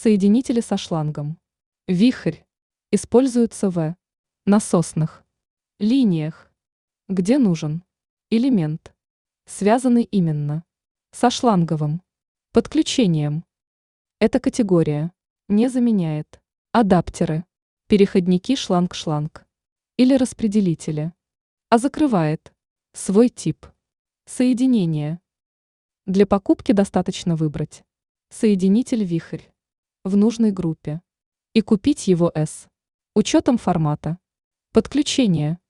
Соединители со шлангом. Вихрь. Используются в насосных линиях, где нужен элемент, связанный именно со шланговым подключением. Эта категория не заменяет адаптеры, переходники шланг-шланг или распределители, а закрывает свой тип соединения. Для покупки достаточно выбрать соединитель «Вихрь» в нужной группе и купить его с учетом формата подключения.